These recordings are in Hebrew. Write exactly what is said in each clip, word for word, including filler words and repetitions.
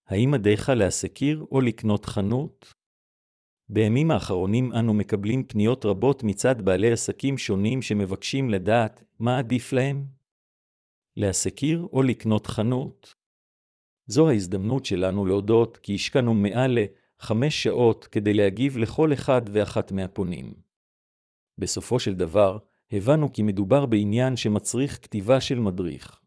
האם עדיך להשכיר או לקנות חנות? בימים האחרונים אנו מקבלים פניות רבות מצד בעלי עסקים שונים שמבקשים לדעת מה עדיף להם? להשכיר או לקנות חנות? זו ההזדמנות שלנו להודות כי השקענו מעל לחמש שעות כדי להגיב לכל אחד ואחת מהפונים. בסופו של דבר, הבנו כי מדובר בעניין שמצריך כתיבה של מדריך.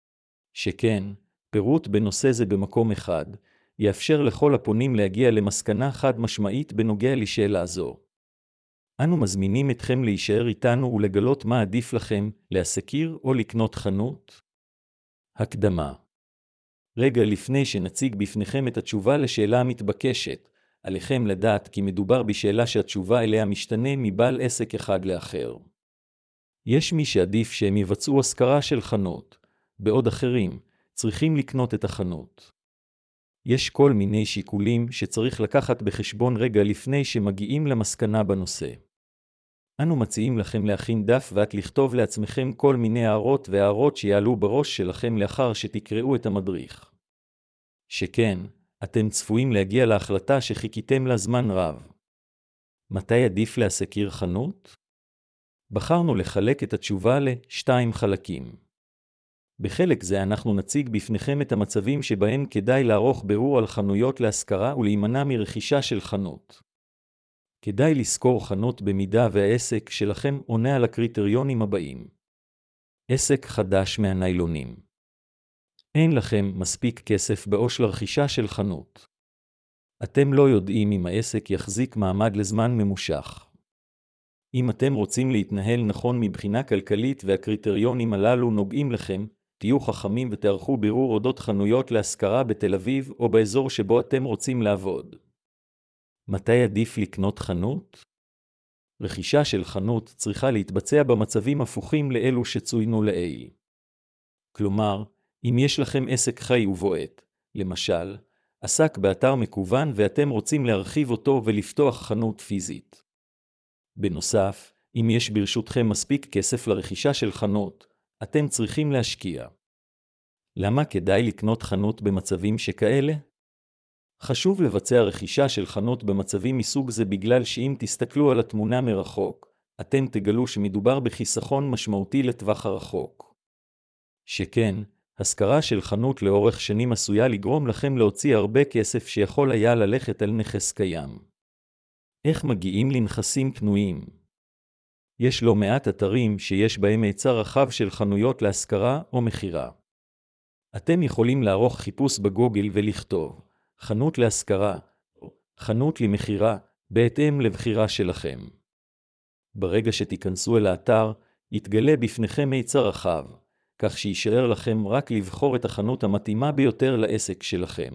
שכן, פירוט בנושא זה במקום אחד, יאפשר לכל הפונים להגיע למסקנה חד משמעית בנוגע לשאלה זו. אנו מזמינים אתכם להישאר איתנו ולגלות מה עדיף לכם, להשכיר או לקנות חנות? הקדמה. רגע לפני שנציג בפניכם את התשובה לשאלה המתבקשת, עליכם לדעת כי מדובר בשאלה שהתשובה אליה משתנה מבעל עסק אחד לאחר. יש מי שעדיף שהם יבצעו השכרה של חנות, בעוד אחרים צריכים לקנות את החנות. יש כל מיני שיקולים שצריך לקחת בחשבון רגע לפני שמגיעים למסקנה בנושא. אנו מציעים לכם להכין דף ואת לכתוב לעצמכם כל מיני הערות והערות שיעלו בראש שלכם לאחר שתקראו את המדריך. שכן, אתם צפויים להגיע להחלטה שחיכיתם לה זמן רב. מתי עדיף להשכיר חנות? בחרנו לחלק את התשובה לשתיים חלקים. בחלק זה אנחנו נציג בפניכם את המצבים שבהם כדאי לערוך בירור על חנויות להשכרה ולהימנע מרכישה של חנות. כדאי לשכור חנות במידה והעסק שלכם עונה על הקריטריונים הבאים. עסק חדש מהניילונים. אין לכם מספיק כסף בעו"ש לרכישה של חנות. אתם לא יודעים אם העסק יחזיק מעמד לזמן ממושך. אם אתם רוצים להתנהל נכון מבחינה כלכלית והקריטריונים הללו נוגעים לכם, תהיו חכמים ותערכו בירור אודות חנויות להשכרה בתל אביב או באזור שבו אתם רוצים לעבוד. מתי עדיף לקנות חנות? רכישה של חנות צריכה להתבצע במצבים הפוכים לאלו שצוינו לעיל. כלומר, אם יש לכם עסק חי ובועט, למשל, עסק באתר מקוון ואתם רוצים להרחיב אותו ולפתוח חנות פיזית. בנוסף, אם יש ברשותכם מספיק כסף לרכישה של חנות, אתם צריכים להשקיע. למה כדאי לקנות חנות במצבים שכאלה? חשוב לבצע רכישה של חנות במצבים מסוג זה בגלל שאם תסתכלו על התמונה מרחוק, אתם תגלו שמדובר בחיסכון משמעותי לטווח הרחוק. שכן, השכרה של חנות לאורך שנים עשויה לגרום לכם להוציא הרבה כסף שיכול היה ללכת על נכס קיים. איך מגיעים לנכסים פנויים? יש לא מעט אתרים שיש בהם היצע רחב של חנויות להשכרה או מחירה. אתם יכולים לערוך חיפוש בגוגל ולכתוב חנות להשכרה או חנות למחירה בהתאם לבחירה שלכם. ברגע שתיכנסו אל האתר, יתגלה בפניכם היצע רחב, כך שישאר לכם רק לבחור את החנות המתאימה ביותר לעסק שלכם.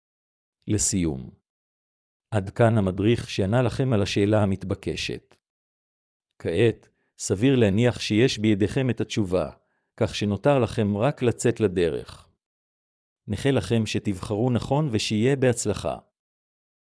לסיום, עד כאן המדריך שענה לכם על השאלה המתבקשת. כעת, סביר להניח שיש בידיכם את התשובה, כך שנותר לכם רק לצאת לדרך. נאחל לכם שתבחרו נכון ושיהיה בהצלחה.